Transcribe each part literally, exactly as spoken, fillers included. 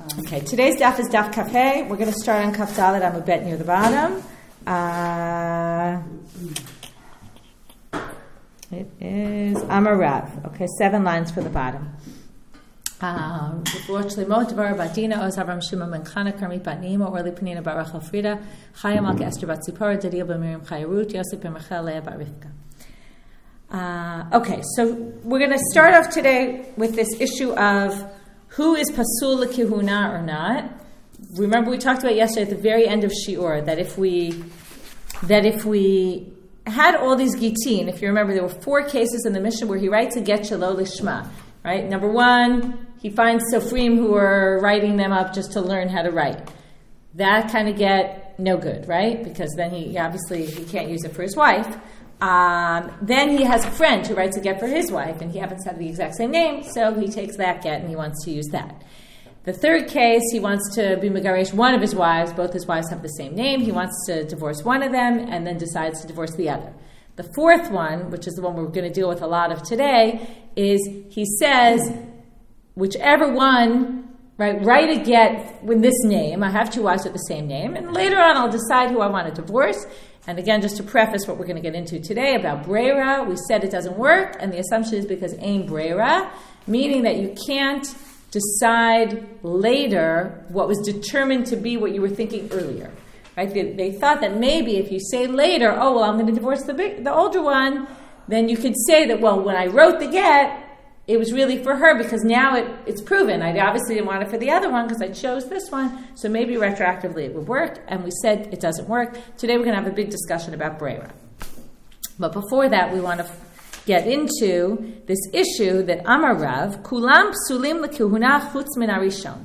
Okay, today's daf is daf Kaf. We're going to start on Kaf Dalet Amud Bet near the bottom. Uh, it is Amar Rav. Okay, seven lines for the bottom. Um, before Shlimot Dvar Badina Oz Avram Shimon Ben Chana Karmit Bat Nima Orli Penina Bar Rachel Frida Chaya Malka Esther Bat Zipporah Dadiel Ben Miriam Chaya Ruth Yosef Ben Rachel Leah Bat Rivka. Uh, okay, so we're going to start off today with this issue of who is pasul l'kihuna or not. Remember, we talked about yesterday at the very end of Shiur that if we that if we had all these gitin, if you remember, there were four cases in the Mishnah where he writes a get shelo lishma. Right, number one, he finds sofrim who are writing them up just to learn how to write. That kind of get no good, right? Because then he obviously he can't use it for his wife. Um, then he has a friend who writes a get for his wife, and he happens to have the exact same name, so he takes that get and he wants to use that. The third case, he wants to be megaresh one of his wives. Both his wives have the same name. He wants to divorce one of them and then decides to divorce the other. The fourth one, which is the one we're going to deal with a lot of today, is he says, whichever one, right, write a get with this name. I have two wives with the same name, and later on I'll decide who I want to divorce. And again, just to preface what we're going to get into today about breira, we said it doesn't work, and the assumption is because ain breira, meaning that you can't decide later what was determined to be what you were thinking earlier. Right? They, they thought that maybe if you say later, oh, well, I'm going to divorce the big, the older one, then you could say that, well, when I wrote the get, it was really for her because now it, it's proven. I obviously didn't want it for the other one because I chose this one, so maybe retroactively it would work, and we said it doesn't work. Today we're going to have a big discussion about breira. But before that, we want to get into this issue that Amar Rav, Kulam psulim l'kihuna chutz min harishon.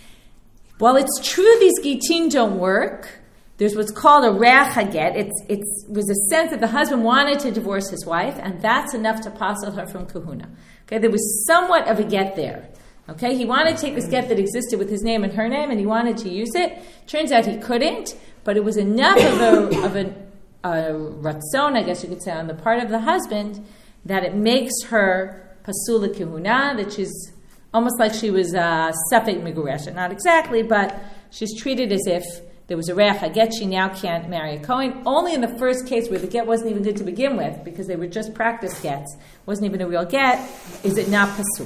While it's true these gitin don't work, there's what's called a reach haget. It's it was a sense that the husband wanted to divorce his wife, and that's enough to passel her from kahuna. Okay, there was somewhat of a get there. Okay, he wanted to take this get that existed with his name and her name, and he wanted to use it. Turns out he couldn't, but it was enough of a of an, a ratzon, I guess you could say, on the part of the husband that it makes her pasul l'kihuna, that she's almost like she was uh, safek meguresha. Not exactly, but she's treated as if there was a reach haget. She now can't marry a Kohen. Only in the first case where the get wasn't even good to begin with, because they were just practice gets, wasn't even a real get, is it not pasul.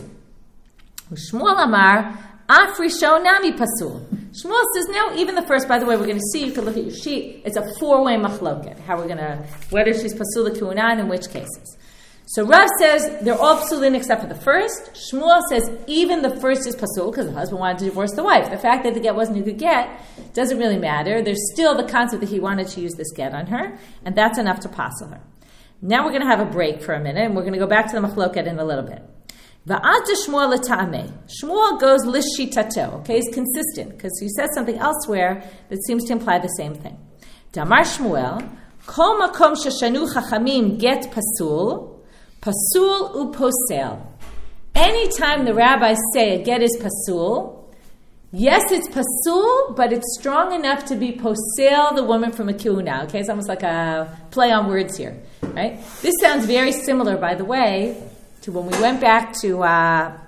Shmuel Amar, af rishon nami pasul. Shmuel says, no, even the first, by the way, we're going to see, you can look at your sheet, it's a four-way machloket, how we're going to, whether she's pasul l'kihuna and in which cases. So Rav says they're all psulin except for the first. Shmuel says even the first is pasul because the husband wanted to divorce the wife. The fact that the get wasn't a good get doesn't really matter. There's still the concept that he wanted to use this get on her, and that's enough to passel her. Now we're going to have a break for a minute, and we're going to go back to the machloket in a little bit. Va'ad Shmuel l'ta'ameh. Shmuel goes lishitato. Okay, he's consistent because he says something elsewhere that seems to imply the same thing. Damar Shmuel, kol makom sheshanu chachamim get pasul. Pasul uposel. Anytime the rabbis say a get is pasul, yes, it's pasul, but it's strong enough to be posel the woman from a kihuna. Okay, it's almost like a play on words here, right? This sounds very similar, by the way, to when we went back to uh,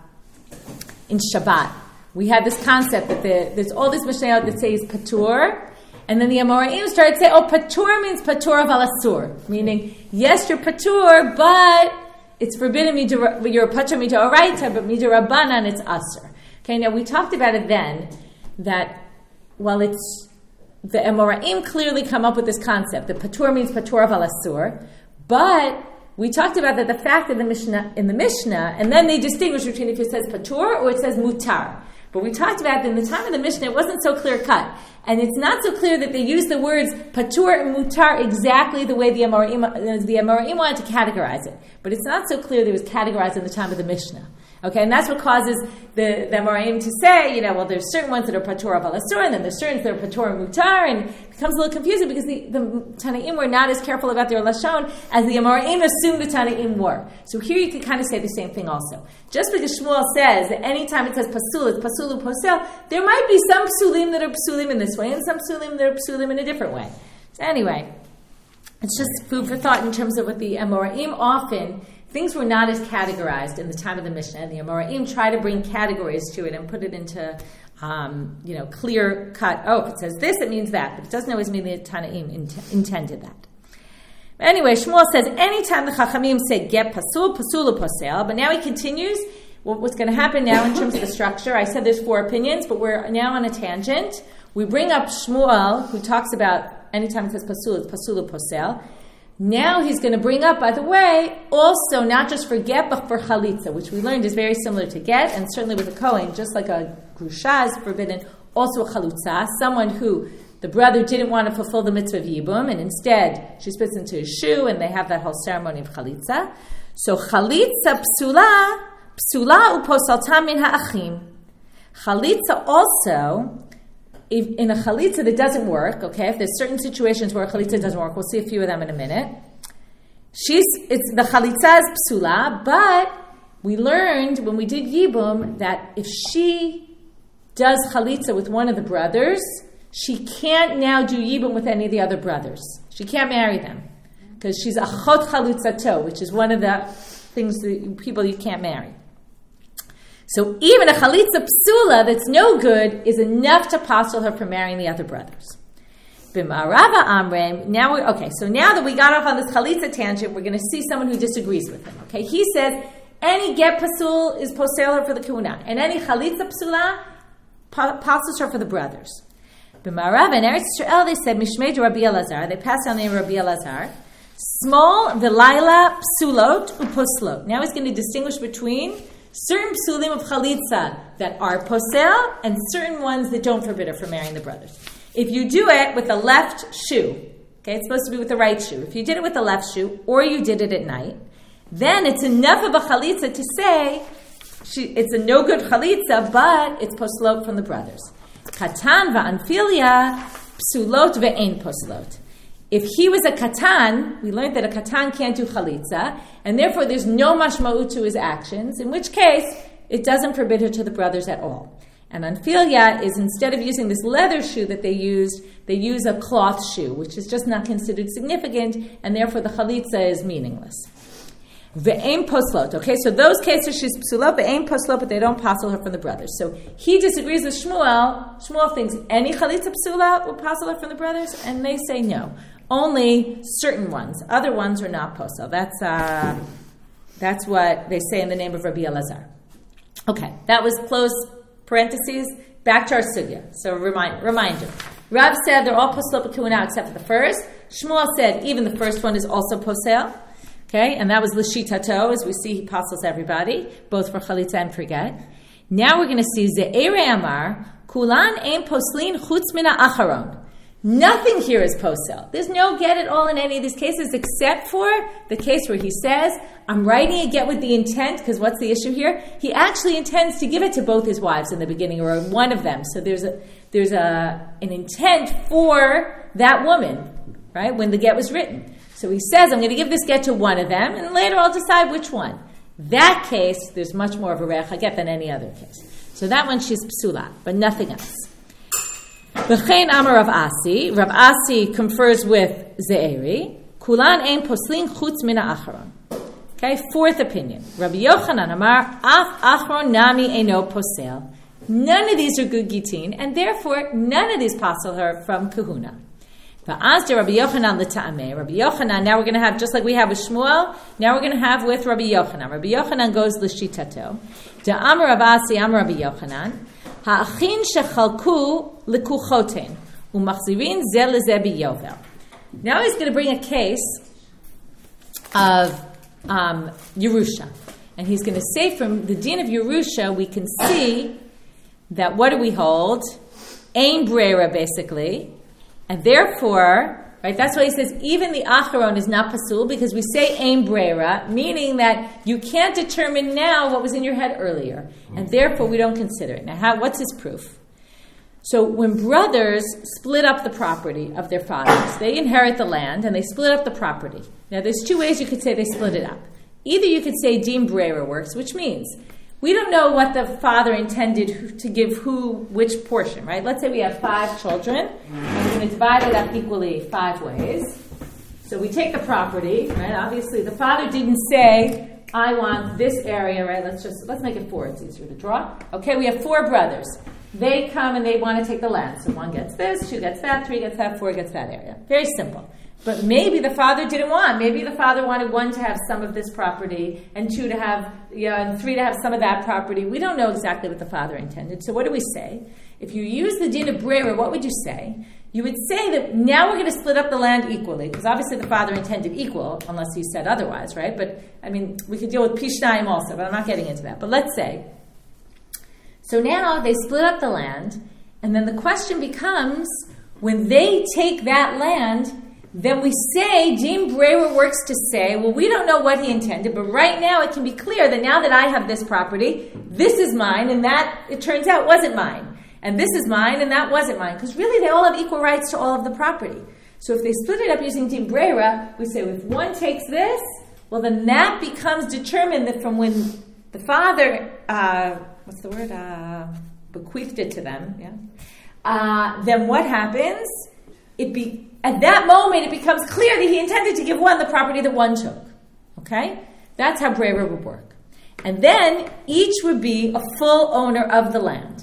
in Shabbat. We had this concept that the, there's all this mishnayot that says patur, and then the Amoraim started to say, oh, patur means patur of alasur, meaning, yes, you're patur, but it's forbidden me to, you're patur me to oraita, but me to rabbanan, it's asur. Okay, now we talked about it then, that while it's, the Amoraim clearly come up with this concept, that patur means patur of alasur, but we talked about that the fact that the Mishnah, in the Mishnah, and then they distinguish between if it says patur or it says mutar. But we talked about that in the time of the Mishnah, it wasn't so clear cut. And it's not so clear that they use the words patur and mutar exactly the way the Amoraim, the Amoraim wanted to categorize it. But it's not so clear that it was categorized in the time of the Mishnah. Okay, and that's what causes the, the Amoraim to say, you know, well, there's certain ones that are patur of alasur, and then there's certain that are patur and mutar, and it becomes a little confusing because the, the Tanaim were not as careful about their lashon as the Amoraim assumed the Tanaim were. So here you can kind of say the same thing also. Just because Shmuel says that anytime it says pasul, it's pasul uposel, there might be some psulim that are psulim in this way, and some psulim that are psulim in a different way. So anyway, it's just food for thought in terms of what the Amoraim often things were not as categorized in the time of the Mishnah, and the Amoraim try to bring categories to it and put it into um, you know, clear cut. Oh, if it says this, it means that, but it doesn't always mean the Tanaim int- intended that. Anyway, Shmuel says anytime the Chachamim say get pasul, pasul posel, but now he continues. Well, what's going to happen now in terms of the structure? I said there's four opinions, but we're now on a tangent. We bring up Shmuel, who talks about anytime it says pasul, it's pasul posel. Now he's going to bring up, by the way, also not just for get, but for chalitza, which we learned is very similar to get, and certainly with a Kohen, just like a grusha is forbidden, also a chalutza, someone who the brother didn't want to fulfill the mitzvah of yibum, and instead she spits into his shoe, and they have that whole ceremony of chalitza. So chalitza psula, psula uposaltam min ha'achim. Chalitza also, if in a chalitza that doesn't work, okay, if there's certain situations where a chalitza doesn't work, we'll see a few of them in a minute. She's, it's the chalitza is psula, but we learned when we did yibum that if she does chalitza with one of the brothers, she can't now do yibum with any of the other brothers. She can't marry them because she's achot chalutzato, which is one of the things that people you can't marry. So even a chalitza psula that's no good is enough to postle her from marrying the other brothers. B'ma'arava amrem. Now we okay. So now that we got off on this chalitza tangent, we're going to see someone who disagrees with him. Okay, he says any get pasul is posel her for the kuna, and any chalitza psula postles her for the brothers. B'ma'arava in Eretz Yisrael they said mishmei de Rabbi Elazar. They passed down the name of Rabbi Elazar. Small v'layla psulot uposlot. Now he's going to distinguish between certain psulim of chalitza that are posel and certain ones that don't forbid her from marrying the brothers. If you do it with the left shoe, okay, it's supposed to be with the right shoe. If you did it with the left shoe or you did it at night, then it's enough of a chalitza to say she, it's a no good chalitza, but it's poslot from the brothers. Katan va'anfilia psulot ve'ein poslot. If he was a katan, we learned that a katan can't do chalitza, and therefore there's no mashma'ut to his actions, in which case it doesn't forbid her to the brothers at all. And anfilia is, instead of using this leather shoe that they used, they use a cloth shoe, which is just not considered significant, and therefore the chalitza is meaningless. Ve'ein poslot. Okay, so those cases she's psulot, ve'ein poslot, but they don't postle her from the brothers. So he disagrees with Shmuel. Shmuel thinks any chalitza psula will postle her from the brothers, and they say no. Only certain ones. Other ones are not posel. That's uh, that's what they say in the name of Rabbi Elazar. Okay, that was close parentheses. Back to our sugya. So remind, reminder. Rav said they're all posel b'kuhuna except for the first. Shmuel said even the first one is also posel. Okay, and that was l'shitato, as we see he postels everybody, both for chalitza and for get. Now we're going to see ze'ere amar kulan ein poslin chutz mina acharon. Nothing here is posel. There's no get at all in any of these cases except for the case where he says, I'm writing a get with the intent, because what's the issue here? He actually intends to give it to both his wives in the beginning, or one of them. So there's a there's a an intent for that woman, right, when the get was written. So he says, I'm going to give this get to one of them, and later I'll decide which one. That case, there's much more of a reach get than any other case. So that one, she's psula, but nothing else. V'chein amar Rav Asi. Rav Asi confers with Ze'eri. Kulan ein poslin chutz mina acharon. Okay, fourth opinion. Rabbi Yochanan amar af acharon nami eino posel. None of these are good gitin, and therefore none of these posel her from kahuna. V'az de Rabbi Yochanan l'ta'ameh. Rabbi Yochanan, now we're going to have, just like we have with Shmuel, now we're going to have with Rabbi Yochanan. Rabbi Yochanan goes l'shitato. De amar Rav Asi amar Rabbi Yochanan. Ha'achin shechalku lekuchoten umachzirin ze leze biyovel. Now he's going to bring a case of um, Yerusha. And he's going to say from the din of Yerusha, we can see that what do we hold? Ein brera, basically. And therefore, right, that's why he says even the acharon is not pasul, because we say ein brera, meaning that you can't determine now what was in your head earlier. And therefore we don't consider it. Now, how, what's his proof? So when brothers split up the property of their fathers, they inherit the land and they split up the property. Now there's two ways you could say they split it up. Either you could say din brera works, which means we don't know what the father intended to give who which portion, right? Let's say we have five children, and we're going to divide it up equally five ways. So we take the property, right? Obviously, the father didn't say, I want this area, right? Let's just, let's make it four. It's easier to draw. Okay, we have four brothers. they come and they want to take the land. So one gets this, two gets that, three gets that, four gets that area. Very simple. But maybe the father didn't want. Maybe the father wanted one to have some of this property and two to have, you know, and three to have some of that property. We don't know exactly what the father intended. So what do we say? If you use the din of Brera, what would you say? You would say that now we're going to split up the land equally, because obviously the father intended equal, unless he said otherwise, right? But, I mean, we could deal with Pishnayim also, but I'm not getting into that. But let's say, so now they split up the land, and then the question becomes, when they take that land, then we say, Din Brera works to say, well, we don't know what he intended, but right now it can be clear that now that I have this property, this is mine, and that, it turns out, wasn't mine. And this is mine, and that wasn't mine. Because really, they all have equal rights to all of the property. So if they split it up using Din Brera, we say, if one takes this, well, then that becomes determined that from when the father, uh, what's the word, uh, bequeathed it to them, yeah. Uh, then what happens? It be At that moment, it becomes clear that he intended to give one the property that one took. Okay? That's how Brera would work. And then each would be a full owner of the land.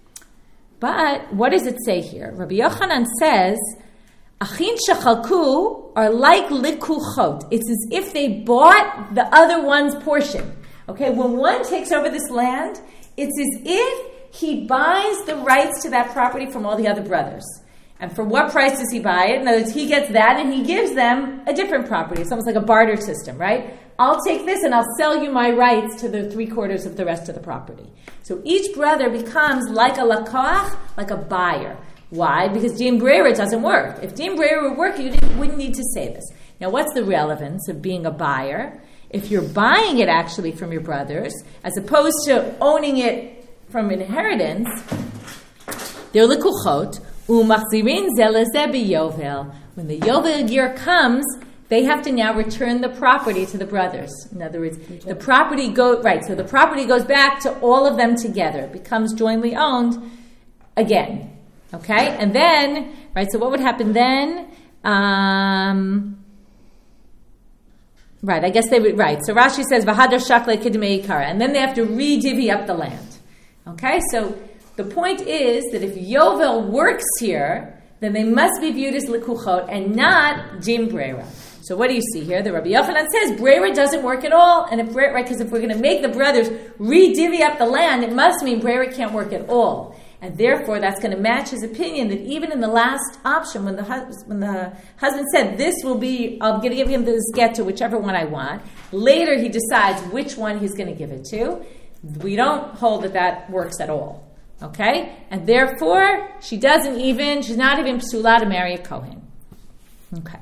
But what does it say here? Rabbi Yochanan says, Achin shechalku are like likuchot. It's as if they bought the other one's portion. Okay? When one takes over this land, it's as if he buys the rights to that property from all the other brothers. And for what price does he buy it? In other words, he gets that and he gives them a different property. It's almost like a barter system, right? I'll take this and I'll sell you my rights to the three quarters of the rest of the property. So each brother becomes like a lakoach, like a buyer. Why? Because Din Brera doesn't work. If Din Brera would work, you didn't, wouldn't need to say this. Now, what's the relevance of being a buyer? If you're buying it actually from your brothers, as opposed to owning it from inheritance, they're likuchot. When the Yovel year comes, they have to now return the property to the brothers. In other words, the property go right. So the property goes back to all of them together. It becomes jointly owned again. Okay, and then right. So what would happen then? Um, right. I guess they would. Right. So Rashi says v'hadar shakle kidmei ikara, and then they have to re-divvy up the land. Okay, so. The point is that if Yovel works here, then they must be viewed as likuchot and not Din Brera. So what do you see here? The Rabbi Yochanan says Brera doesn't work at all, and if Brera, right, because if we're going to make the brothers re-divvy up the land, it must mean Brera can't work at all, and therefore that's going to match his opinion that even in the last option, when the hus- when the husband said this will be, I'm going to give him this get to whichever one I want. Later he decides which one he's going to give it to. We don't hold that that works at all. Okay? And therefore, she doesn't even, she's not even psula to marry a Kohen. Okay.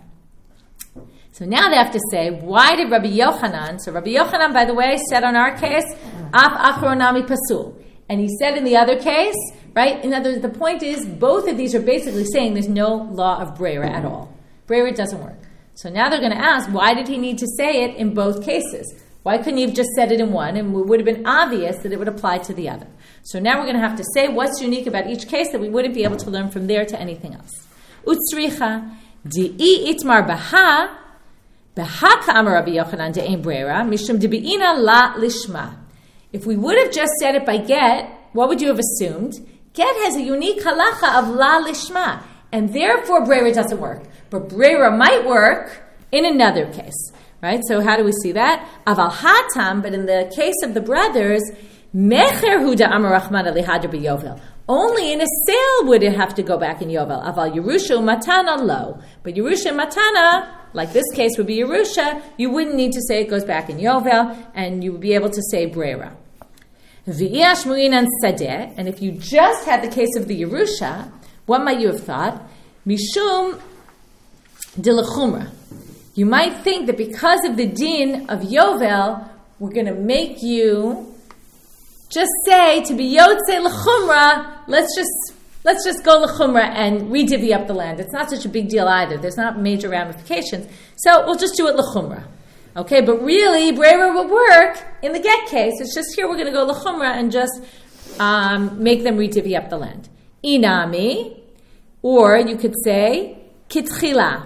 So now they have to say, why did Rabbi Yochanan, so Rabbi Yochanan, by the way, said on our case, af achronami pasul. And he said in the other case, right? In other words, the point is, both of these are basically saying there's no law of Brera at all. Brera doesn't work. So now they're going to ask, why did he need to say it in both cases? Why couldn't he have just said it in one? And it would have been obvious that it would apply to the other. So now we're going to have to say what's unique about each case that we wouldn't be able to learn from there to anything else. Utsricha di'i itmar baha baha ka'amar Rabbi Yochanan de'ein brera mishum de'be'ina la lishma. If we would have just said it by get, what would you have assumed? Get has a unique halacha of la lishma, and therefore brera doesn't work. But brera might work in another case. Right? So how do we see that? Aval hatam, but in the case of the brothers, mecher huda amar Rahman alihadr b'yovel. Only in a sale would it have to go back in Yovel. Aval Yerusha matana lo. But Yerusha matana, like this case would be Yerusha, you wouldn't need to say it goes back in Yovel, and you would be able to say brera. V'iyash mu'inan sadeh, and if you just had the case of the Yerusha, what might you have thought? Mishum de l'chumra. You might think that because of the din of Yovel, we're going to make you just say to be Yotze l'chumra. Let's just let's just go l'chumra and re-divvy up the land. It's not such a big deal either. There's not major ramifications, so we'll just do it l'chumra. Okay, but really, brera will work in the get case. It's just here we're going to go l'chumra and just um, make them re-divvy up the land. Inami, or you could say kitchila.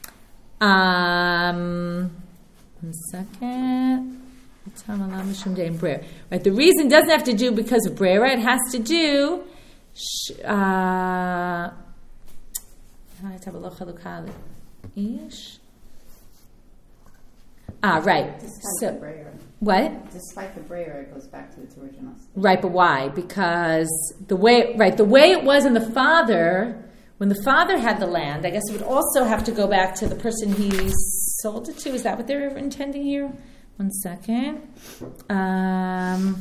Um, one second. Right, the reason doesn't have to do because of brera. It has to do Uh, Ish. Ah, right. Despite so, the Breira. What? Despite the Breira, it goes back to its original state. Right, but why? Because the way, right, the way it was in the father, when the father had the land, I guess it would also have to go back to the person he sold it to. Is that what they're intending here? One second. Um,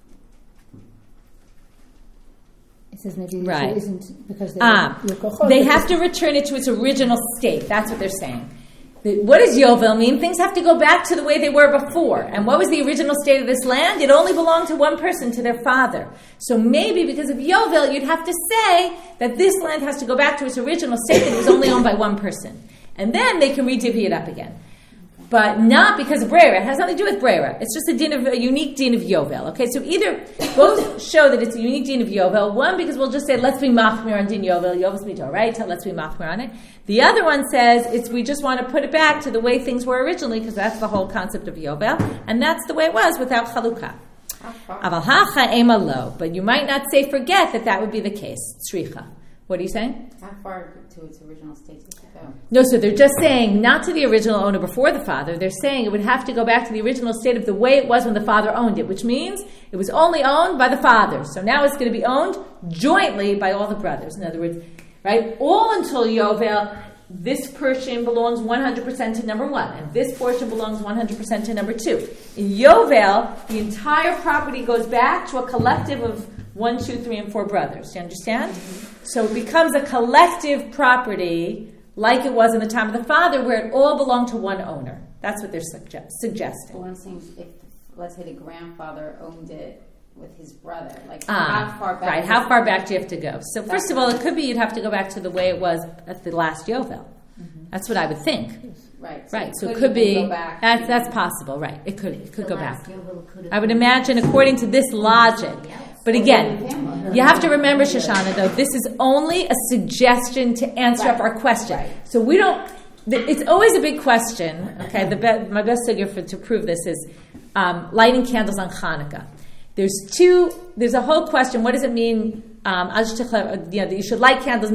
It says maybe right. it isn't because they, ah, they have to return it to its original state. That's what they're saying. The, what does Yovel mean? Things have to go back to the way they were before. And what was the original state of this land? It only belonged to one person, to their father. So maybe because of Yovel, you'd have to say that this land has to go back to its original state, that it was only owned by one person. And then they can re-divvy it up again. But not because of Breira. It has nothing to do with Breira. It's just a din of a unique din of Yovel. Okay, so either both show that it's a unique din of Yovel. One, because we'll just say, let's be machmir on din Yovel. Yovel's mito, right? Let's be machmir on it. The other one says, it's we just want to put it back to the way things were originally, because that's the whole concept of Yovel. And that's the way it was without chalukah. Aval hacha ema lo. But you might not say forget that that would be the case. Tzricha. What are you saying? How far to its original state does it go? No, so they're just saying not to the original owner before the father. They're saying it would have to go back to the original state of the way it was when the father owned it, which means it was only owned by the father. So now it's going to be owned jointly by all the brothers. In other words, right, all until Yovel, this portion belongs one hundred percent to number one, and this portion belongs one hundred percent to number two. In Yovel, the entire property goes back to a collective of one, two, three, and four brothers. Do you understand? Mm-hmm. So it becomes a collective property like it was in the time of the father, where it all belonged to one owner. That's what they're suggest- suggesting. Well, I'm saying if, let's say, the grandfather owned it with his brother, like ah, how far back? Right, how far back do you have to go? So first of all, it could be you'd have to go back to the way it was at the last Yovel. Mm-hmm. That's what I would think. Right. So right. it So could it could be go back that's that's possible. Right. It could it could the go back. Could I would imagine according to this logic. But again, you have to remember, Shoshana, though, this is only a suggestion to answer right. up our question. Right. So we don't. It's always a big question. Okay. The be, my best figure for to prove this is um, lighting candles on Hanukkah. There's two. There's a whole question. What does it mean? Um, you know, you should light candles.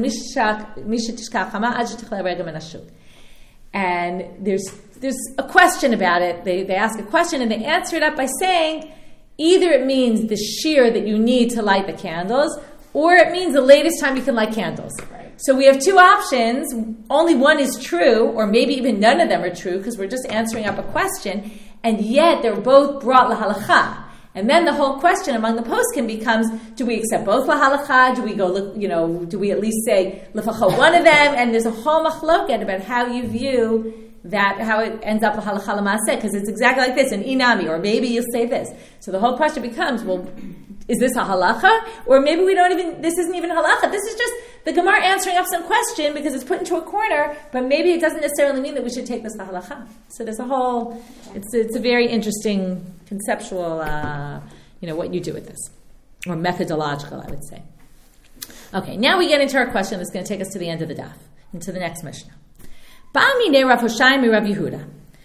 And there's there's a question about it. They they ask a question and they answer it up by saying either it means the shear that you need to light the candles, or it means the latest time you can light candles. Right. So we have two options. Only one is true, or maybe even none of them are true, because we're just answering up a question, and yet they're both brought lahalacha. And then the whole question among the poskim becomes: do we accept both lahalacha? Do we go look? You know, do we at least say lefacha one of them? And there's a whole machloket about how you view that, how it ends up lahalacha l'maaseh, because it's exactly like this in inami, or maybe you'll say this. So the whole question becomes: well, is this a halacha, or maybe we don't even? This isn't even halacha. This is just the Gemara answering up some question because it's put into a corner, but maybe it doesn't necessarily mean that we should take this to halacha. So there's a whole. It's it's a very interesting conceptual, uh, you know, what you do with this, or methodological, I would say. Okay, now we get into our question that's going to take us to the end of the daf, into the next Mishnah. Ba'amine Rav Hoshai Rav Yehuda.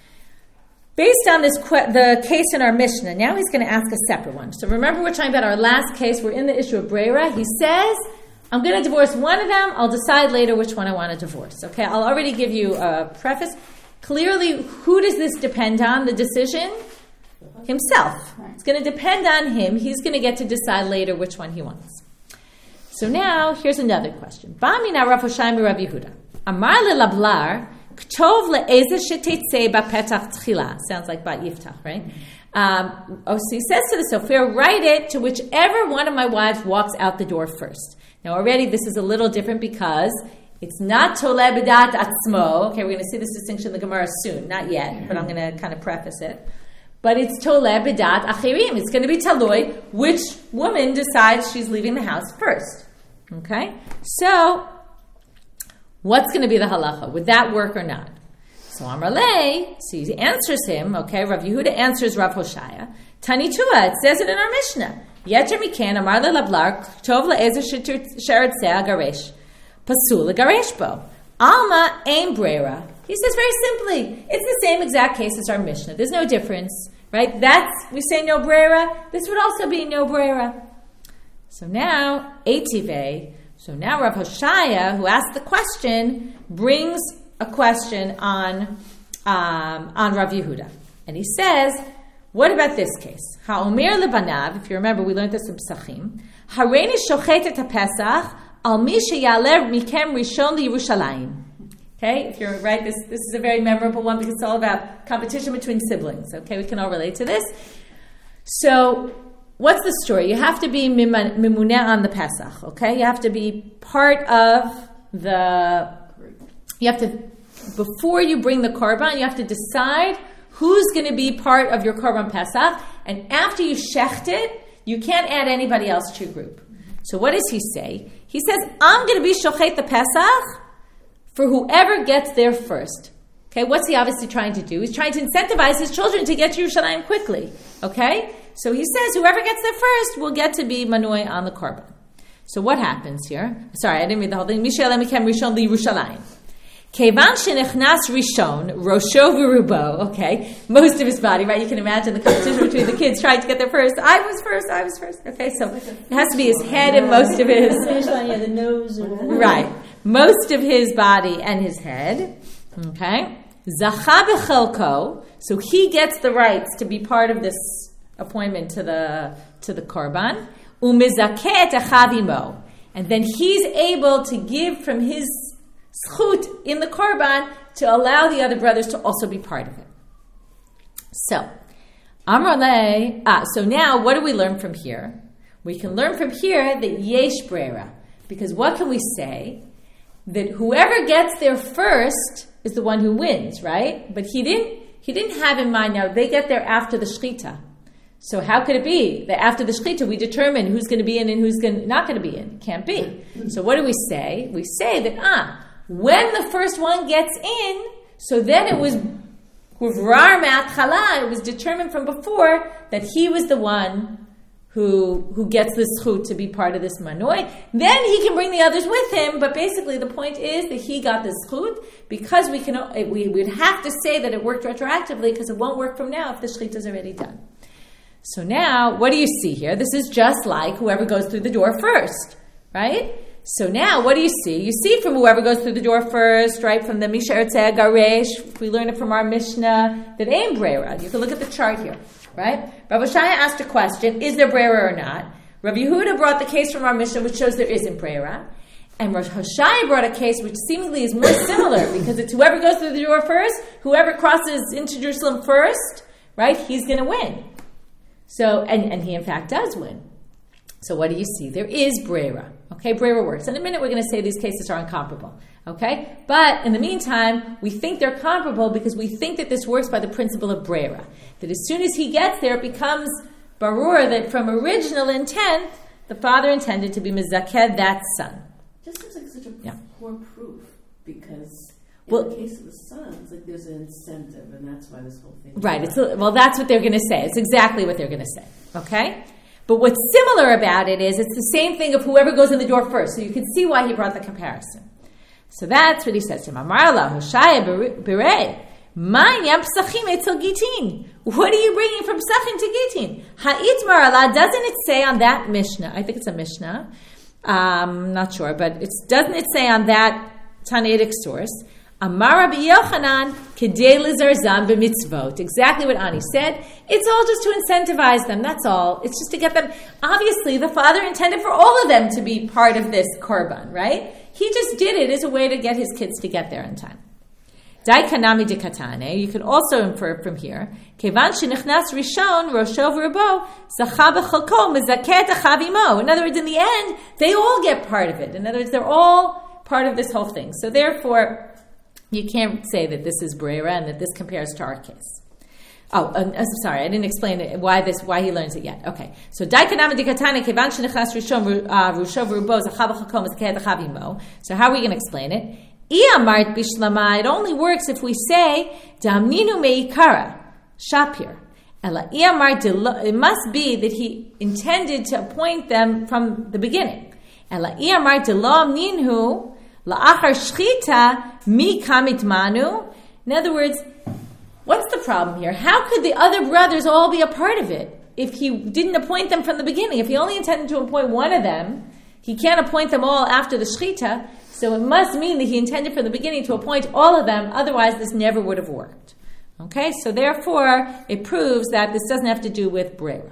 Based on this que- the case in our Mishnah, now he's going to ask a separate one. So remember, we're talking about our last case. We're in the issue of Breira. He says, I'm going to divorce one of them. I'll decide later which one I want to divorce. Okay, I'll already give you a preface. Clearly, who does this depend on, the decision? Himself. It's going to depend on him. He's going to get to decide later which one he wants. So now, here's another question. Ba'amina Rav Hoshai Rav Yehuda. Amar le lablar, ktov le'ezeh shetetzeh ba'petach tchila. Sounds like Bat Yiftach, right? Um, oh, so he says to the Sofer, write it to whichever one of my wives walks out the door first. Now already this is a little different because it's not toleh b'dat atzmo. Okay, we're going to see this distinction in the Gemara soon. Not yet, but I'm going to kind of preface it. But it's toleh b'dat achirim. It's going to be taloi which woman decides she's leaving the house first. Okay? So, what's going to be the halacha? Would that work or not? So Amar Lei, so he answers him, okay, Rav Yehuda answers Rav Hoshaya. Tani Tua, it says it in our Mishnah. Yeter miken, Amar Le Lablar, Tov le'ezer sheretzeh agaresh. Pasul agaresh bo. Alma ain breira. He says very simply, it's the same exact case as our Mishnah. There's no difference, right? That's, we say no breira. This would also be no breira. So now, Eitive, so now Rav Hoshaya, who asked the question, brings a question on, um, on Rav Yehuda. And he says, what about this case? Ha'omer lebanav, if you remember, we learned this in Pesachim, Hareini shochet et ha-Pesach, al mi sheyaler mikem rishon liyerushalayim. Okay, if you're right, this, this is a very memorable one because it's all about competition between siblings. Okay, we can all relate to this. So, what's the story? You have to be mimuneh on the Pesach, okay? You have to be part of the, you have to, before you bring the korban, you have to decide who's going to be part of your korban Pesach, and after you shecht it, you can't add anybody else to your group. So what does he say? He says, I'm going to be shochet the Pesach for whoever gets there first. Okay, what's he obviously trying to do? He's trying to incentivize his children to get to Yerushalayim quickly. Okay? So he says whoever gets there first will get to be manui on the korban. So what happens here? Sorry, I didn't read the whole thing. Mishael emikem rishon li Yerushalayim. Kevan shenichnas rishon, rosho v'rubo, okay, most of his body, right? You can imagine the competition between the kids trying to get there first. I was first, I was first. Okay, so it has to be his head and most of his... Yeah, the nose. Or right. Most of his body and his head. Okay. Zacha b'chelko, so he gets the rights to be part of this appointment to the to the korban. Umizakeh et achav imo, and then he's able to give from his zchut in the korban to allow the other brothers to also be part of it. So, Amrale, ah, so now what do we learn from here? We can learn from here that yesh brera, because what can we say? That whoever gets there first is the one who wins, right? But he didn't he didn't have in mind now they get there after the shechita. So how could it be that after the shechita we determine who's going to be in and who's going, not going to be in? It can't be. So what do we say? We say that ah, when the first one gets in, so then it was huvrar me'atchala, it was determined from before that he was the one who who gets this zchut to be part of this manoi. Then he can bring the others with him, but basically the point is that he got this zchut because we can we would have to say that it worked retroactively because it won't work from now if the shechita is already done. So now, what do you see here? This is just like whoever goes through the door first, right? So now, what do you see? You see from whoever goes through the door first, right? From the Misha Ertzeh Garesh, we learn it from our Mishnah, that aim brera. You can look at the chart here, right? Rav Hoshaya asked a question, is there brera or not? Rav Yehuda brought the case from our Mishnah, which shows there isn't brera. And Rav Hoshaya brought a case which seemingly is more similar, because it's whoever goes through the door first, whoever crosses into Jerusalem first, right? He's going to win. So, and, and he in fact does win. So what do you see? There is brera. Okay, brera works. In a minute we're going to say these cases are incomparable. Okay? But in the meantime, we think they're comparable because we think that this works by the principle of brera. That as soon as he gets there, it becomes barur that from original intent, the father intended to be mizakeh that son. Just seems like such a Yeah. poor proof because in Well- the case of the sons, like there's an incentive, and that's why this whole thing. is Right. about. It's, well, that's what they're going to say. It's exactly what they're going to say. Okay? But what's similar about it is it's the same thing of whoever goes in the door first. So you can see why he brought the comparison. So that's what he says to him. Amar la Hoshaya berei. Ma'yam psachim etzel gitin. What are you bringing from psachim to gitin? Ha'itmar Allah, doesn't it say on that Mishnah? I think it's a Mishnah. Um, not sure, but it's doesn't it say on that Tanaitic source? Amar Rabbi Yochanan kedei lizarzam b'mitzvot. Exactly what Ani said. It's all just to incentivize them. That's all. It's just to get them. Obviously, the father intended for all of them to be part of this korban, right? He just did it as a way to get his kids to get there in time. Dai kanami de katane. You could also infer from here. Kevan shenichnas rishon rosho v'rabo zacha b'chalko mezakeh achav imo. In other words, in the end, they all get part of it. In other words, they're all part of this whole thing. So therefore, you can't say that this is brera and that this compares to our case. Oh, um, I'm sorry, I didn't explain it, why this, why he learns it yet. Okay, so daikanama dikatane kevan shenichnas rishon rushav rubo zachav b'chalkom zakeh achav imo. So how are we going to explain it? Iyamart bishlama. It only works if we say damninu meikara shapir. Ela iyamart. It must be that he intended to appoint them from the beginning. Ela iyamart delo minhu. La'achar shchita mi kamit manu. In other words, what's the problem here? How could the other brothers all be a part of it? if he didn't appoint them from the beginning. If he only intended to appoint one of them, he can't appoint them all after the shechita. So it must mean that he intended from the beginning to appoint all of them. Otherwise, this never would have worked. Okay, so therefore, it proves that this doesn't have to do with brera.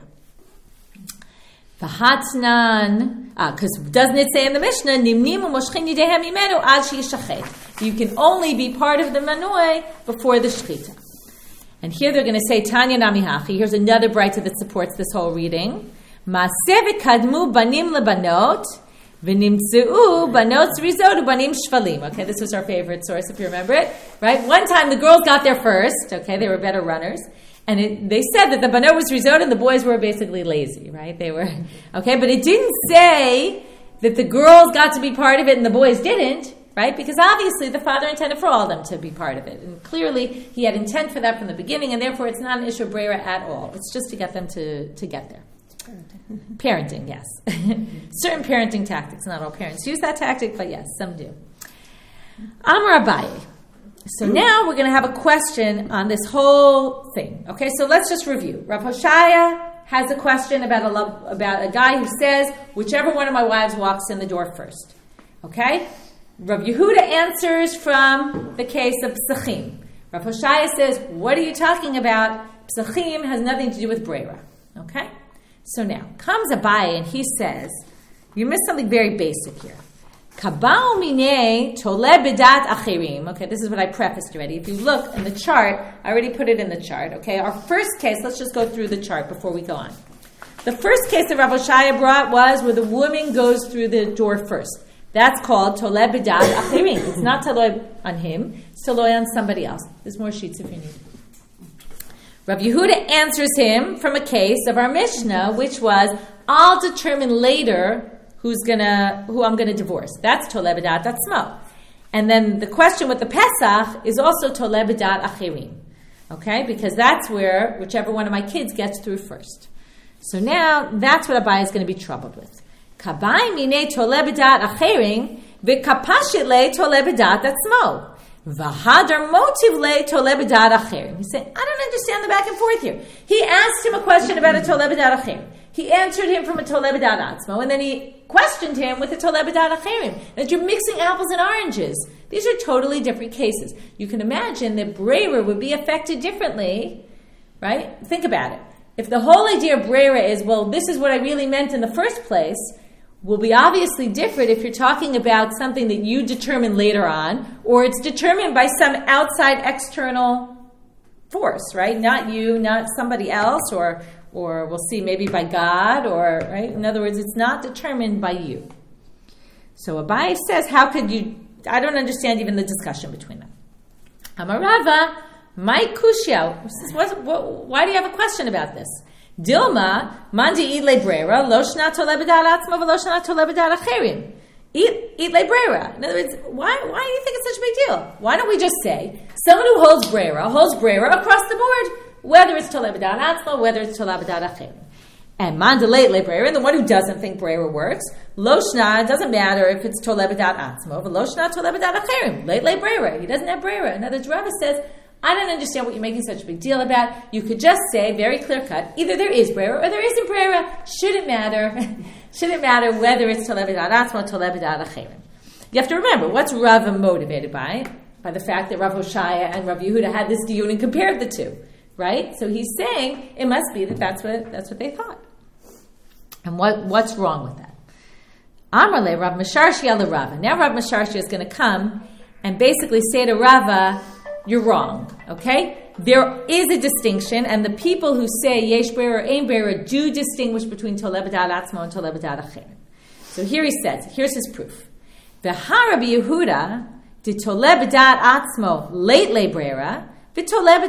V'hatnan, because doesn't it say in the Mishnah, nimnim u'moshchin yidehem imenu ad sheyishachet? You can only be part of the manoi before the shechita. And here they're going to say Tanya Namihachi. Here's another braita that supports this whole reading. Maaseh v'kadmu banim lebanot v'nimtzeu banot zrizot u'banim shvalim. Okay, this was our favorite source, if you remember it. Right? One time the girls got there first. Okay, they were better runners. And it, they said that the banot was rizot and the boys were basically lazy, right? They were, okay, but it didn't say that the girls got to be part of it and the boys didn't, right? Because obviously the father intended for all of them to be part of it. And clearly he had intent for that from the beginning, and therefore it's not an issue of brera at all. It's just to get them to, to get there. Parenting. Parenting, yes. Certain parenting tactics, not all parents use that tactic, but yes, some do. Amar Abaye. So now we're going to have a question on this whole thing. Okay, so let's just review. Rav Hoshaya has a question about a love, about a guy who says, whichever one of my wives walks in the door first. Okay? Rav Yehuda answers from the case of Psachim. Rav Hoshaya says, what are you talking about? Psachim has nothing to do with brera. Okay? So now, comes Abaye and he says, you missed something very basic here. Kabau mine tole bedat achirim. Okay, this is what I prefaced already. If you look in the chart, I already put it in the chart. Okay, our first case, let's just go through the chart before we go on. The first case that Rav Hoshaya brought was where the woman goes through the door first. That's called tole bedat achirim. It's not toloi on him, it's toloi on somebody else. There's more sheets if you need. Rav Yehuda answers him from a case of our Mishnah, which was, I'll determine later who's gonna, who I'm gonna divorce. That's tole b'dat atzmo. And then the question with the Pesach is also tole b'dat achirim. Okay? Because that's where whichever one of my kids gets through first. So now, that's what Abaye is going to be troubled with. Kabai mine tole b'dat achirim, v'kapashit le tole b'dat atzmo. V'hadar motiv le tole b'dat achirim. He said, I don't understand the back and forth here. He asked him a question about a tole b'dat achirim. He answered him from a tole b'dat atzmo, and then he questioned him with a tole b'dat achirim. That you're mixing apples and oranges. These are totally different cases. You can imagine that brera would be affected differently, right? Think about it. If the whole idea of brera is, well, this is what I really meant in the first place, will be obviously different if you're talking about something that you determine later on, or it's determined by some outside external force, right? Not you, not somebody else, or or we'll see maybe by God, or, right? In other words, it's not determined by you. So Abaye says, how could you, I don't understand even the discussion between them. Amarava, my kushya, why do you have a question about this? Dilma, mandi idle brera, lo shna tole b'dat atzma, v'lo shna tole b'dat acherim. Idle brera. In other words, why, why do you think it's such a big deal? Why don't we just say, someone who holds brera, holds brera across the board, whether it's tole b'dat atzma, whether it's tole b'dat acherim. And mandalei le brera, and the one who doesn't think brera works, lo shna, doesn't matter if it's tole b'dat atzma, but lo shna tole b'dat acherim. Le le brera, he doesn't have brera. In other words, Rava says, I don't understand what you're making such a big deal about. You could just say, very clear cut, either there is brera or there isn't brera. Shouldn't matter. Shouldn't matter whether it's tole b'dat atzma or tole b'dat acherim. You have to remember, what's Rava motivated by? By the fact that Rav Hoshaya and Rav Yehuda had this diyun and compared the two. Right? So he's saying it must be that that's what that's what they thought. And what what's wrong with that? Amarle Rav Mesharshia le Rava. Now Rav Mesharshia is going to come and basically say to Rava, you're wrong. Okay? There is a distinction, and the people who say yesh brera or ein brera do distinguish between tole b'dat atzmo and tole b'dat acherim. So here he says, here's his proof. V'ha Rabbi Yehuda de tole b'dat atzmo late le brera. Okay,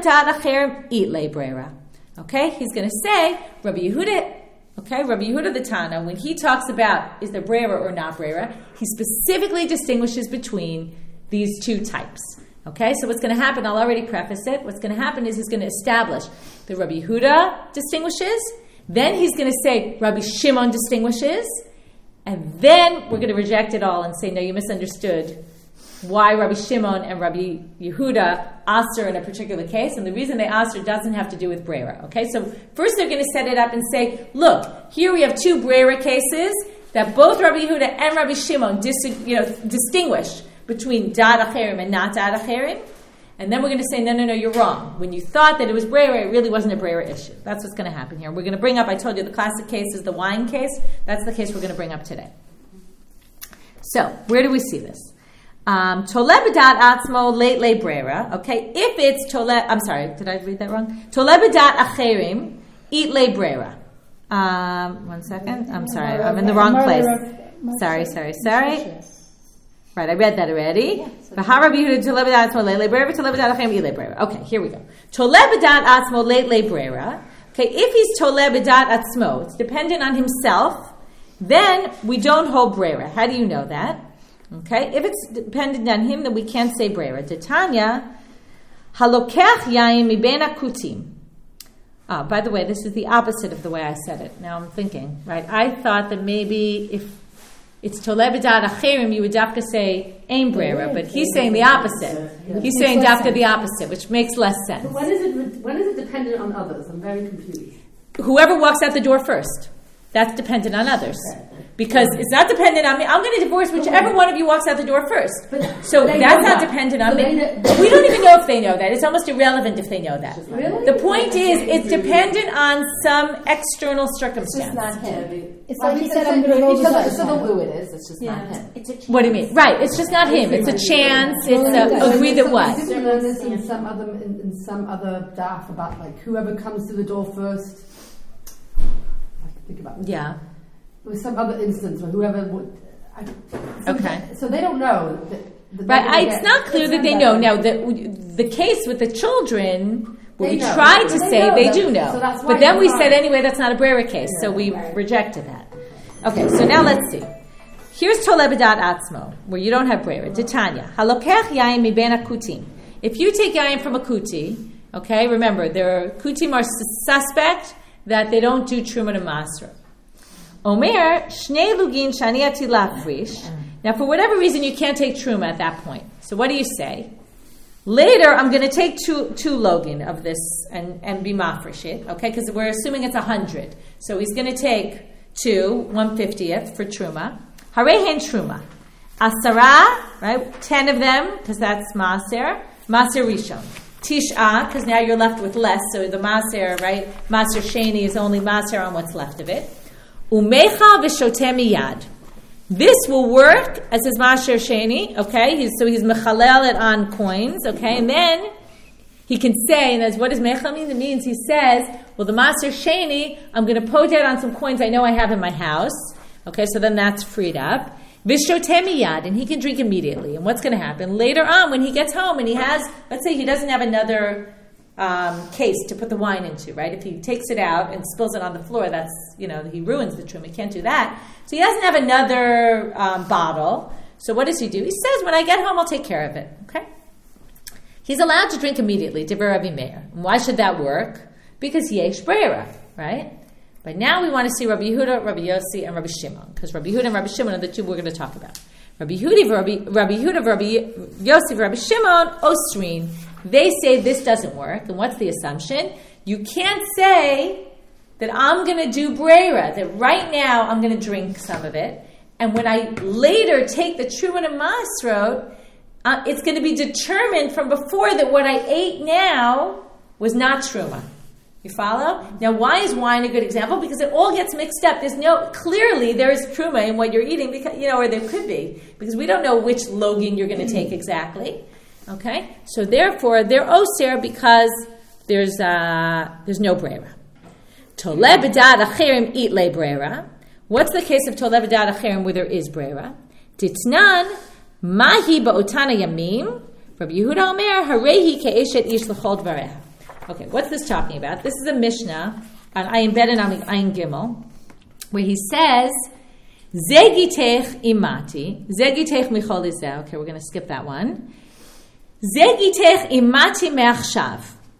he's going to say, Rabbi Yehuda, okay, Rabbi Yehuda the Tana, when he talks about is there brera or not brera, he specifically distinguishes between these two types. Okay, so what's going to happen, I'll already preface it, what's going to happen is he's going to establish that Rabbi Yehuda distinguishes, then he's going to say Rabbi Shimon distinguishes, and then we're going to reject it all and say, no, you misunderstood why Rabbi Shimon and Rabbi Yehuda aser in a particular case, and the reason they aser doesn't have to do with brera. Okay, so first they're going to set it up and say, look, here we have two brera cases that both Rabbi Yehuda and Rabbi Shimon dis- you know, distinguish between da'at acherim and not da'at acherim. And then we're going to say, no, no, no, you're wrong. When you thought that it was brera, it really wasn't a brera issue. That's what's going to happen here. We're going to bring up, I told you, the classic case is the wine case. That's the case we're going to bring up today. So, where do we see this? Um, tole b'dat atzmo late le brera. Okay, if it's tole, I'm sorry, did I read that wrong? Tole b'dat acherim, eat le brera. Um, one second. I'm sorry, I'm in the wrong place. Sorry, sorry, sorry. Right, I read that already. Okay, here we go. Okay, if he's tole b'dat atzmo, it's dependent on himself, then we don't hold brera. How do you know that? Okay, if it's dependent on him, then we can't say brera. Titania, halokech yaim miben akutim. Ah, by the way, this is the opposite of the way I said it. Now I'm thinking, right? I thought that maybe if it's tole b'dat acherim, you would dafka say ein brera, but he's saying the opposite. He's saying dafka the opposite, which makes less sense. But when is it? When is it dependent on others? I'm very confused. Whoever walks out the door first, that's dependent on others. Because it's not dependent on me. I'm going to divorce whichever one of you walks out the door first. So that's not dependent on me. We don't even know if they know that. It's almost irrelevant if they know that. Really? The point is, it's dependent on some external circumstance. It's not him. It's like he said, I'm going to roll the dice. So who it is, it's just Yeah. not him. It's a chance. What do you mean? Right, it's just not him. It's a chance. It's a agree that what? Didn't learn this in some other in, in some other daf about like whoever comes to the door first. I can think about it. Yeah. There was some other instance where whoever would. I, so Okay. They, so they don't know. That, that Right, they I, get- it's not clear that they know. Now, the, the case with the children, where They we know. tried to They say know they that. do know. So that's why But then it's we fine. said, anyway, that's not a brera case, so we right. rejected that. Okay, so now let's see. Here's tole b'dat atzmo, where you don't have brera. Titania, halokech yain mi ben akutim. If you take yain from a kuti, okay, remember, their kutim are suspect that they don't do truma to masra. Omer, shnei lugin shani ati lafrish. Now, for whatever reason, you can't take truma at that point. So what do you say? Later, I'm going to take two two login of this and, and be mafresh it, okay? Because we're assuming it's a hundred. So he's going to take two, one fiftieth for truma. Harehen truma. Asara, right? Ten of them, because that's maser. Maser rishon. Tish'a, because now you're left with less. So the maser, right? Maser sheni is only maser on what's left of it. Umecha v'shoteh miyad. This will work as his maser sheni, okay? He's, so he's mechalel it on coins, okay? And then he can say, and as what does mechal mean? It means he says, well, the maser sheni, I'm going to potet on some coins I know I have in my house, okay? So then that's freed up. V'shoteh miyad, and he can drink immediately. And what's going to happen? Later on, when he gets home and he has, let's say he doesn't have another um, case to put the wine into, right? If he takes it out and spills it on the floor, that's, you know, he ruins the truma. He can't do that. So he doesn't have another um, bottle. So what does he do? He says, when I get home, I'll take care of it, okay? He's allowed to drink immediately, Divrei Rabbi Meir. And why should that work? Because yesh brera, right? But now we want to see Rabbi Yehuda, Rabbi Yossi, and Rabbi Shimon, because Rabbi Yehuda and Rabbi Shimon are the two we're going to talk about. Rabbi Yehuda, Rabbi, Rabbi Yehuda, Rabbi Yossi, Rabbi Shimon, Osrin. They say this doesn't work. And what's the assumption? You can't say that I'm going to do brera, that right now I'm going to drink some of it, and when I later take the truma and masrot, uh, it's going to be determined from before that what I ate now was not truma. You follow? Now, why is wine a good example? Because it all gets mixed up. There's no, clearly there is truma in what you're eating, because, you know, or there could be, because we don't know which login you're going to take exactly. Okay? So therefore, they're oser because there's uh, there's no brera. Tole b'dat acherim eat le brera. What's the case of tole b'dat acherim where there is brera? Titnan mahi ba'otana yamim. Rabbi Yehuda Omer harehi ke'eshet ish l'chol dvareha. Okay, what's this talking about? This is a Mishnah on Ayin Bet and Ayin Gimel, where he says, Zegitech imati, Zegitech michol izeh. Okay, we're going to skip that one. Zegitech imati me'achshav.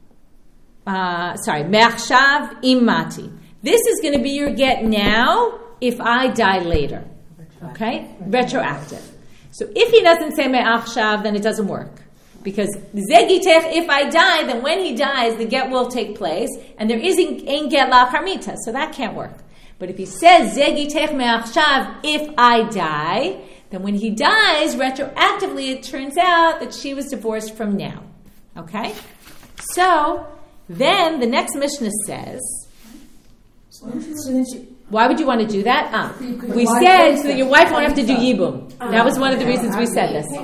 Uh, sorry, me'achshav imati. This is going to be your get now if I die later. Okay? Retroactive. So if he doesn't say me'achshav, then it doesn't work. Because zegitech, if I die, then when he dies, the get will take place, and there is ein get la'achar mita, so that can't work. But if he says zegitech me'achshav, if I die, then when he dies, retroactively, it turns out that she was divorced from now. Okay? So, then the next Mishnah says, why would you want to do that? Ah, we said so that your wife won't have to do yibum. That was one of the reasons we said this.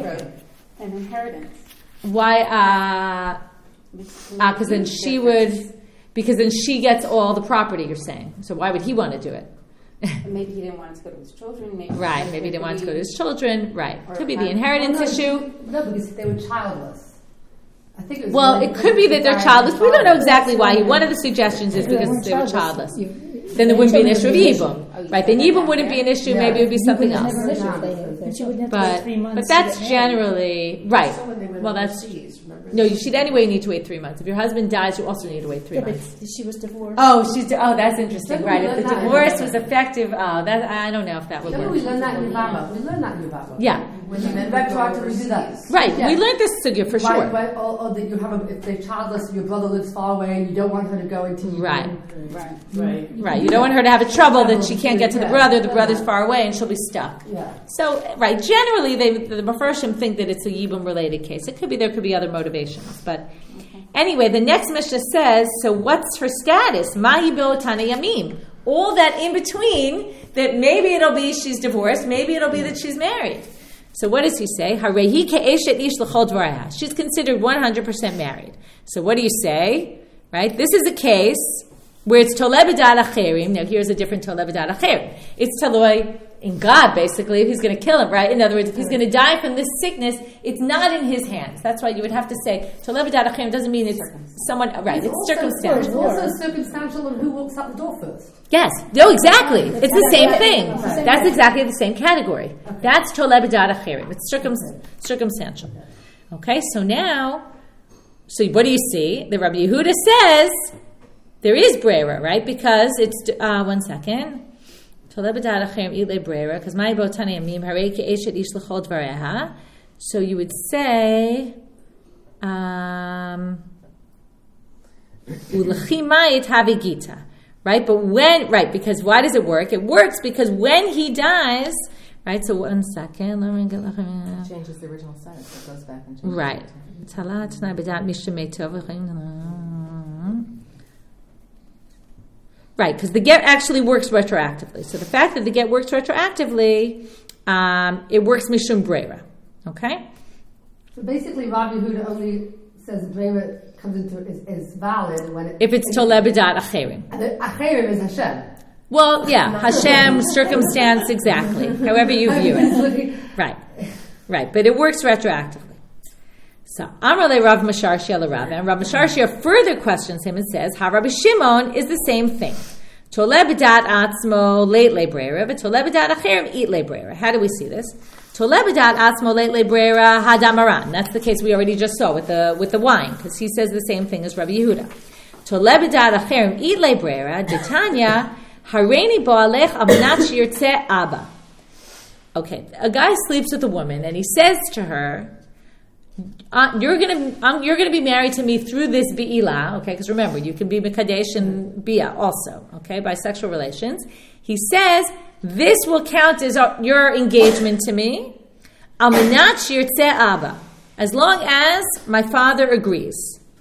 An inheritance. Why? Ah, uh, because then she would, because then she gets all the property, you're saying. So why would he want to do it? Maybe he didn't want to go to his children. Maybe right, maybe he didn't want to go to his children. Right. Could be the Well, inheritance no, issue. No, because they were childless. I think it was Well, really it could be that they're childless. We don't know exactly why. childless. One of the suggestions is If they because weren't they were childless, childless. you- Then there wouldn't be an issue of children yibum. Oh, you Right, said then that yibum down wouldn't there? be an issue. Yeah. Maybe it would be You something could else. never live else. if they- But she wouldn't have to But wait three months. but to that's get married. generally right. So when they went Well, that's overseas, remember? no. You should anyway need to wait three months. If your husband dies, you also need to wait three Yeah, but months. she was divorced. Oh, she's oh, that's interesting. Didn't Right, we if the learn that in divorce Yavama? was effective, oh, that I don't know if that would Remember work. we learned that in Yavama. We learned that in Yavama. Yeah, When you retroactively do that. right. Yeah. We learned this sugya for Right, sure. right, or, or that you have a, if they're childless, your brother lives far away, and you don't want her to go into Right. Right. Right. Right, you don't want her to have a trouble that she can't get to the Yeah. brother. The brother's far away, and she'll be stuck. Yeah. So, right, generally, they, the Mefarshim think that it's a Yibum-related case. It could be there could be other motivations. But anyway, the next Mishnah says, so what's her status? Mahi be'otana yamim. All that in between, that maybe it'll be she's divorced, maybe it'll be that she's married. So what does he say? Harehi ke'eshet ish l'chol dvaraya. She's considered one hundred percent married. So what do you say? Right? This is a case where it's toleh b'dad acherim. Now here's a different toleh b'dad acherim. It's toloi in God, basically, if he's going to kill him, right? In other words, if he's going to die from this sickness, it's not in his hands. That's why you would have to say, toleh b'dad acherim doesn't mean it's someone, right, it's also, circumstantial. It's also circumstantial of who walks out the door first. Yes. No, exactly. It's the same thing. Okay. That's exactly the same category. That's toleh b'dad acherim. It's circum- circumstantial. Okay, so now, so what do you see? The Rabbi Yehuda says there is brera, right? Because it's, uh, one second. Toleh b'dad acherim ilay brera, because my botani amim harei ke'eshet ish l'chol dvareha. So you would say, um, u'lechi mayit havigita. Right, but when, right, because why does it work? It works because when he dies, right, so one second, let me get, It changes the original sentence. It goes back and changes right. Right, because the get actually works retroactively. So the fact that the get works retroactively, um, it works mishum brera, okay? So basically, Rabbi Yehuda only says brera comes into is, is valid when it, If it's toleh b'dad acherim. And the acherim is Hashem. Well, yeah, Hashem, circumstance, exactly, however you view it. Right, right, but it works retroactively. So, Amrle Rav Masharshia l'Rav, and Rav Masharshia further questions him and says, Ha Rabbi Shimon is the same thing. Toleh b'dat atzmo leit lebrera, but toleh b'dat acherim eat lebrera. How do we see this? Toleh b'dat atzmo leit lebrera hadamaran. That's the case we already just saw with the with the wine, because he says the same thing as Rabbi Yehuda. Toleh b'dat acherim eat lebrera, detanya hareini bo'alech abnat shirtzeh abba. Okay, a guy sleeps with a woman, and he says to her, Uh, you're gonna um, you're gonna be married to me through this bi'ilah, okay? Because remember, you can be mekadesh and bia also, okay, by sexual relations. He says this will count as uh, your engagement to me, almanat shirtzeh abba, as long as my father agrees.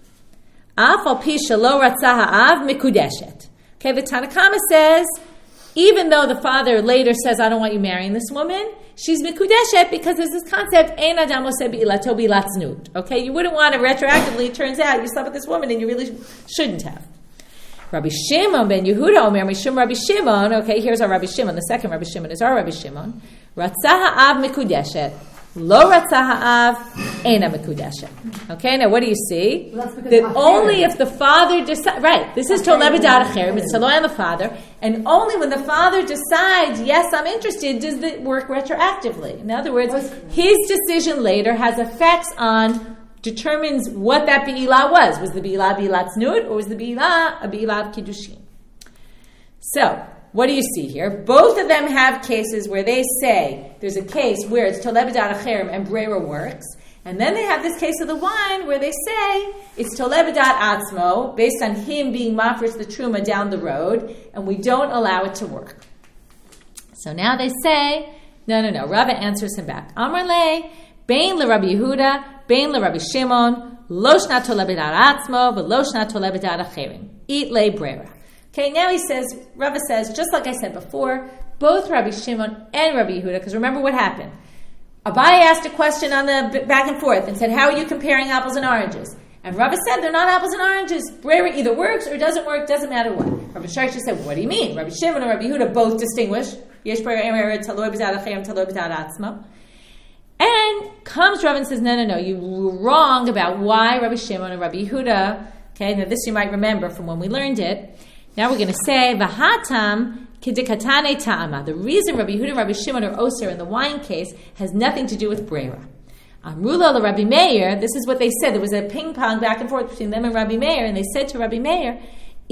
Af al pi shelo ratzah ha'av mikudeshet. Okay, the Tanna Kama says, even though the father later says, I don't want you marrying this woman, she's mikudeshet because there's this concept, ein adam oseh bi'ilato bi'ilatznut. Okay, you wouldn't want to retroactively, it turns out you slept with this woman and you really shouldn't have. Rabbi Shimon ben Yehuda Omer, Mishum Rabbi Shimon, okay, here's our Rabbi Shimon, the second Rabbi Shimon is our Rabbi Shimon. Ratzah ha'av mikudeshet, lo ratzah ha'av, eina mikudeshet. Okay, now what do you see? Well, that's because that acherim. only if the father decides, right, this is toleh b'dad acherim, it's toloi on the father, and only when the father decides, yes, I'm interested, does it work retroactively. In other words, his decision later has effects on, determines what that bi'ilah was. Was the bi'ilah bi'ilat znut, or was the bi'ilah a bi'ilah of kiddushin? So, what do you see here? Both of them have cases where they say there's a case where it's Toleh b'dat acherim and Brera works. And then they have this case of the wine where they say it's Toleh b'dat atzmo, based on him being mafresh the truma down the road, and we don't allow it to work. So now they say, no, no, no. Rava answers him back. Amar le, bein l'Rabbi Yehuda, bein l'Rabbi Shimon, lo shna Toleh b'dat atzmo, v'lo shna Toleh b'dat acherim. Eat le Brera. Okay, now he says, Rava says, just like I said before, both Rabbi Shimon and Rabbi Yehuda, because remember what happened. Abai asked a question on the back and forth and said, how are you comparing apples and oranges? And Rava said, they're not apples and oranges. Brera either works or doesn't work, doesn't matter what. Rabbi Sharsha said, what do you mean? Rabbi Shimon and Rabbi Yehuda both distinguish. Yesh Brera Emer Taloi B'Zad Achem Taloi B'Zad Atzmo. And comes Rava and says, no, no, no, you were wrong about why Rabbi Shimon and Rabbi Yehuda. Okay, now this you might remember from when we learned it. Now we're going to say, Vahatam kidikatane ta'ama. The reason Rabbi Yehuda and Rabbi Shimon are osir in the wine case has nothing to do with Brera. Amrula la Rabbi Meir, this is what they said. There was a ping-pong back and forth between them and Rabbi Meir, and they said to Rabbi Meir,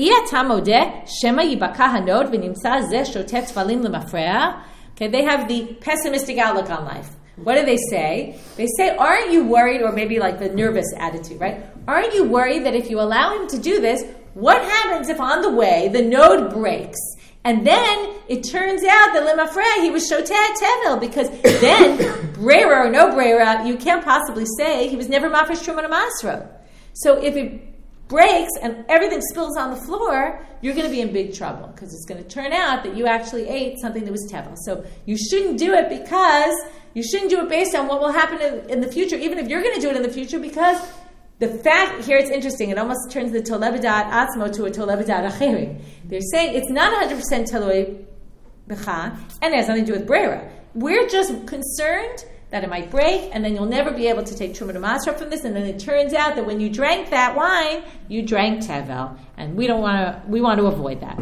Iatamodeh shema yibaka hanod v'nimtza zeh shotet tfalim lemafreya. Okay, they have the pessimistic outlook on life. What do they say? They say, aren't you worried, or maybe like the nervous attitude, right? Aren't you worried that if you allow him to do this, what happens if on the way the node breaks? And then it turns out that Limafrei, he was Shotet Tevel, because then, Brera or no Brera, you can't possibly say he was never Mafresh Truman Masro. So if it breaks and everything spills on the floor, you're going to be in big trouble, because it's going to turn out that you actually ate something that was Tevel. So you shouldn't do it because, you shouldn't do it based on what will happen in, in the future, even if you're going to do it in the future, because the fact, here it's interesting, it almost turns the Toleh b'dat atzmo to a Toleh b'dat acherim. They're saying it's not one hundred percent Toleh b'cha, and it has nothing to do with Brera. We're just concerned that it might break, and then you'll never be able to take Truma to Masra from this, and then it turns out that when you drank that wine, you drank Tevel, and we don't want to, we want to avoid that.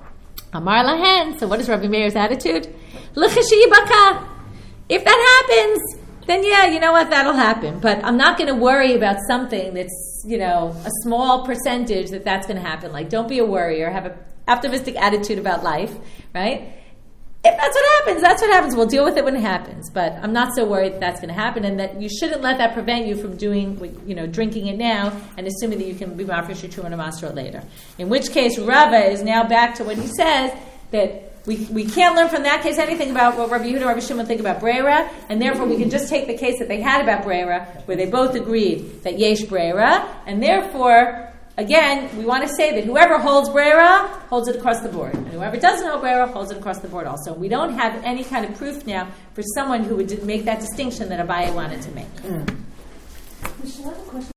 Amar lahen, so what is Rabbi Meir's attitude? L'chashi baka. If that happens, then yeah, you know what, that'll happen. But I'm not going to worry about something that's, you know, a small percentage that that's going to happen. Like, don't be a worrier. Have an optimistic attitude about life, right? If that's what happens, that's what happens. We'll deal with it when it happens. But I'm not so worried that that's going to happen, and that you shouldn't let that prevent you from doing, you know, drinking it now and assuming that you can be mafresh your truma and masra later. In which case, Rava is now back to what he says, that We we can't learn from that case anything about what Rabbi Yehuda and Rabbi Shimon think about Brera, and therefore we can just take the case that they had about Brera, where they both agreed that yesh Brera, and therefore, again, we want to say that whoever holds Brera holds it across the board, and whoever doesn't hold Brera holds it across the board also. We don't have any kind of proof now for someone who would make that distinction that Abaye wanted to make. Mm. Michelle, I have a question.